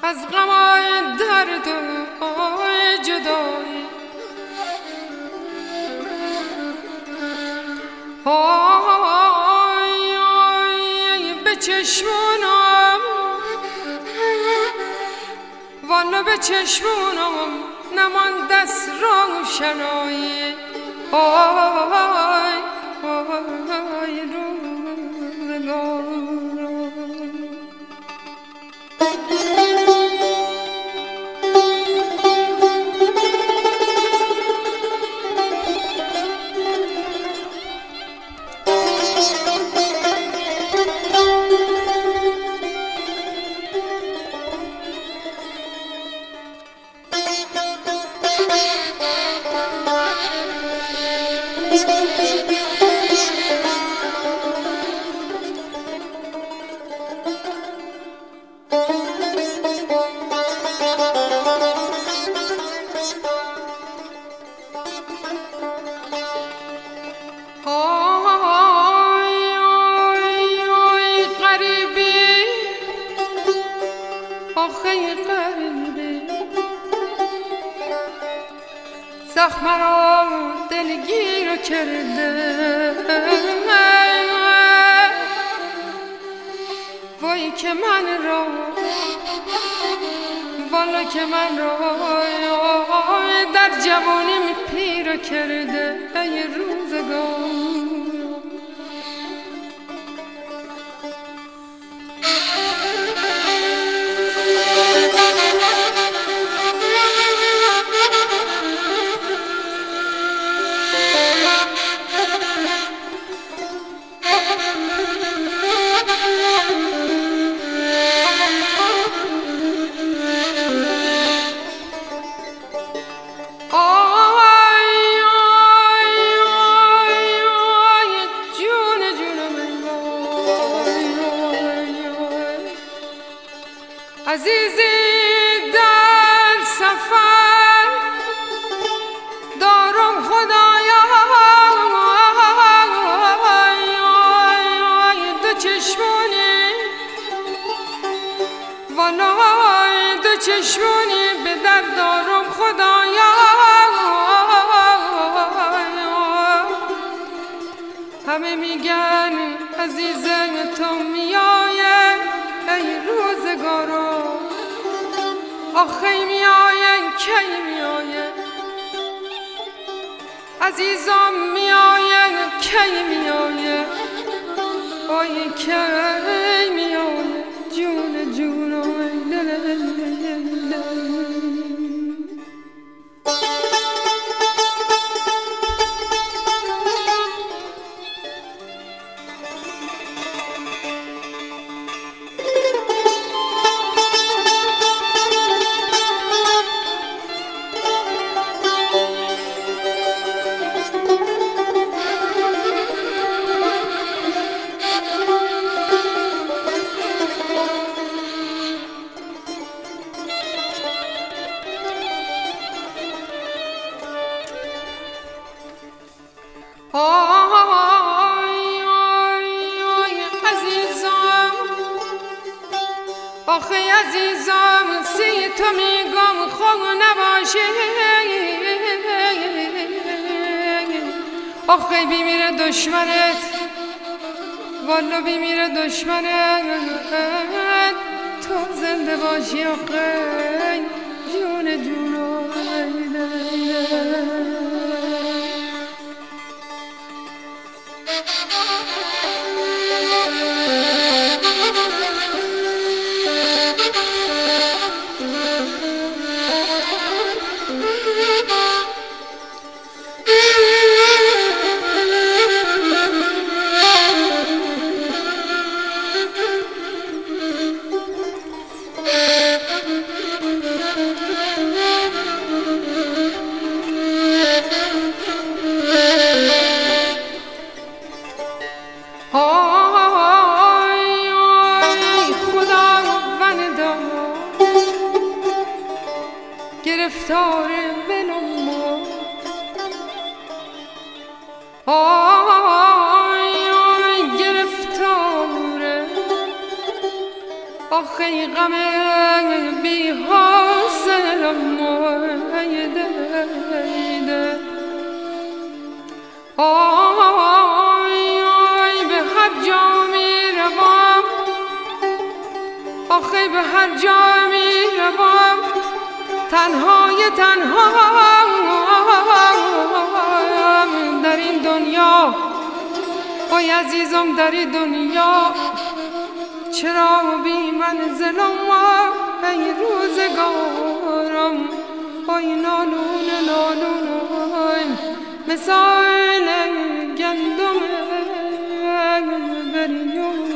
از غمای درد و جدایی به چشمونم والا به چشمونم نمان دست روشنایی زخم را دلگیر کرده وای که من را والا که من را در جوانیم پیر کرده ای روزگار عزیزی در سفر دارم خدایا دو چشمونی والا دو چشمونی به در دارم خدایا همه میگن عزیزم تو میای ای روزگارو آخی میاین کی میاین عزیزم میاین کی میاین آی کی میاین جون جون آی آخه عزیزم سی تو میگم خوب نباشه آخه بیمیره دشمنت والا بیمیره دشمنت تو زنده باشی آخه جون جون گرفتار ولم آی گرفتاره آخ آخه غم بی حاصلم ایده آی به هر جا می روم آخه به هر جا می روم تنهای در این دنیا آی عزیزم در این دنیا چرا بی منزلم ای روزگارم آی نالون مثال گندم بریون